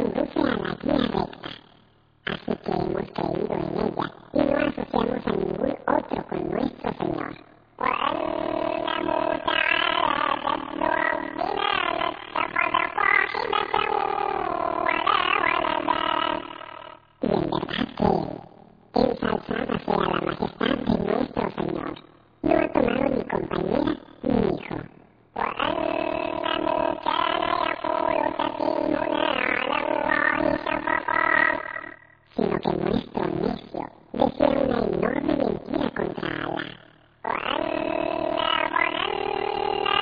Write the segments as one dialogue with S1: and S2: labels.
S1: conduce a la guía recta. Así que hemos creído en ella y no asociamos a ningún otro con nuestro Señor.
S2: وأنه تعالى جد ربنا ما اتخذ صاحبة ولا ولدا.
S1: Y en verdad que ensalzada sea la majestad de nuestro Señor, no ha tomado ni compañera ni hijo.
S2: وأنه كان يقول سفيهنا على الله شططا.
S1: Sino que nuestro necio decía una enorme mentira contra Allah.
S2: وأنا ظننا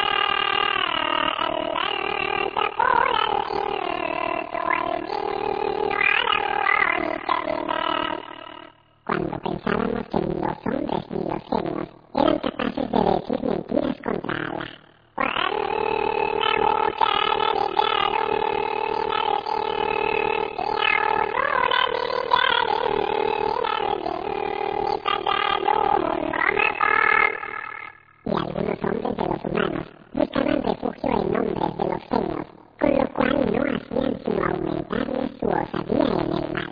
S2: أن لن تقول الإنس والجن على الله كذبا.
S1: Cuando pensábamos que ni los hombres ni los genios eran capaces de decir mentiras contra Allah.
S2: وأنه كان رجال من الإنس يعوذون برجال من الجن فزادوهم رهقا.
S1: Y algunos hombres de los humanos buscaban refugio en hombres de los genios, con lo cual no hacían sino aumentarles su osadía en el mal.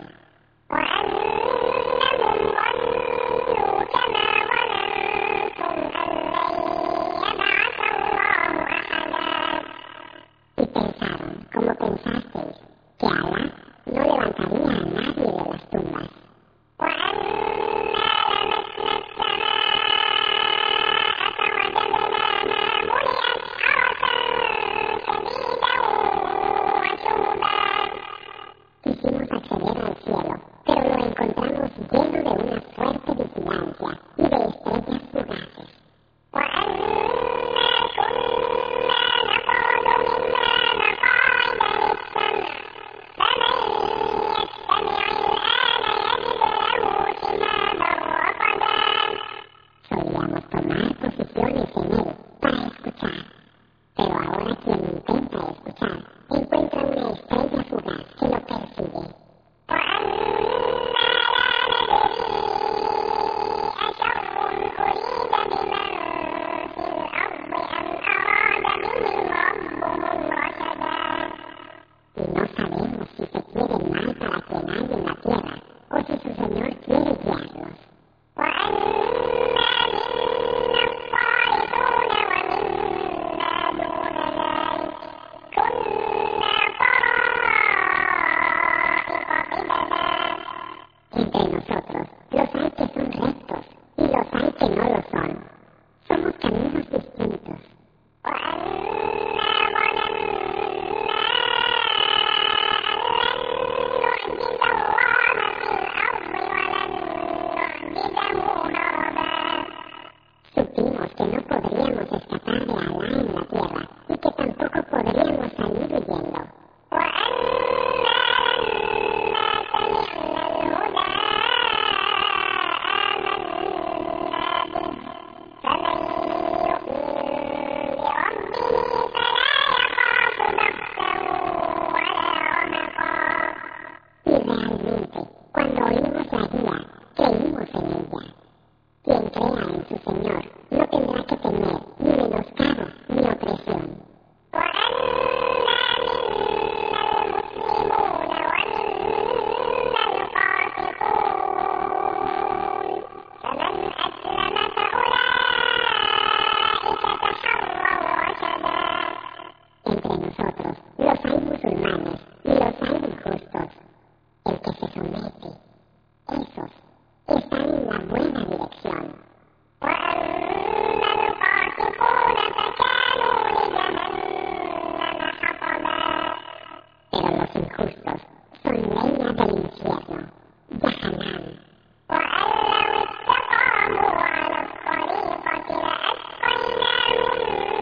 S2: وأنهم ظنوا كما ظننتم أن لن يبعث الله أحدا.
S1: Y pensaron, como pensasteis, que Allah no levantaría a nadie de las tumbas.
S2: وأنا لمسنا السماء فوجدناها ملئت حرسا شديدا وشهبا.
S1: Quisimos acceder al cielo, pero lo encontramos lleno de una fuerte vigilancia y de estrellas fugaces.
S2: وأنا كنا نقعد منها مقاعد للسمع فمن يستمع الآن يجد له شهابا رصدا.
S1: Solíamos tomar posiciones en él para escuchar, pero ahora quien intenta escuchar encuentra una estrella fugaz que lo persigue.
S2: وأنا لا ندري أشر أريد بمن في الأرض أم أراد بهم ربهم رشدا.
S1: Y no sabemos si se quiere mal para quien hay en la tierra o si su Señor quiere guiarlos.
S2: وأنا منا الصالحون ومنا دون ذلك كنا طرائق قددا.
S1: Entre nosotros los hay que son rectos y los hay que no lo son. Somos caminos distintos.
S2: وأنا ظننا أن لن نعجز الله في الأرض ولن نعجزه هربا.
S1: Supimos que no podríamos escapar de Allah en la tierra y que tampoco podríamos salir huyendo.
S2: وأنا لما سمعنا الهدى آمنا به فمن يؤمن بربه فلا يخاف بخسا ولا رهقا.
S1: Y realmente, cuando oímos la guía, creímos en ella. Quien crea en su Señor no tendrá que temer ni menoscabo ni opresión.
S2: وأنا منا المسلمون ومنا القاسطون فمن أسلم فأولئك تحروا رشدا.
S1: Entre nosotros los hay musulmanes y los hay injustos. El que se somete, esos están en la buena dirección.
S2: وأما القاسطون فكانوا لجهنم حطبا.
S1: Pero los injustos son leña del infierno, Yahanam.
S2: وأن لو استقاموا على الطريقة لأسقيناهم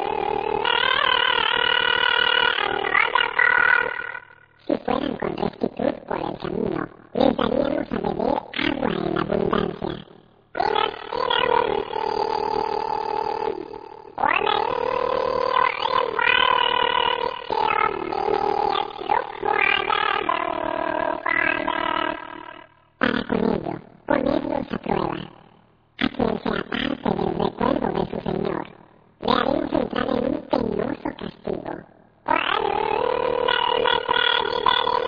S2: ماء غدقا.
S1: Si fueran con rectitud por el camino, les daríamos a beber agua en abundancia.
S2: لنفتنهم فيه ومن يعرض عن ذكر ربه يسلكه عذابا صعدا.
S1: Para con ello, ponerlos a prueba. A quien se aparte del recuerdo de su Señor, le haremos entrar en un penoso castigo.
S2: وأن المساجد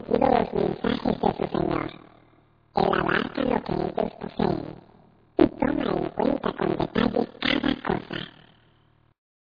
S1: ídolos míos.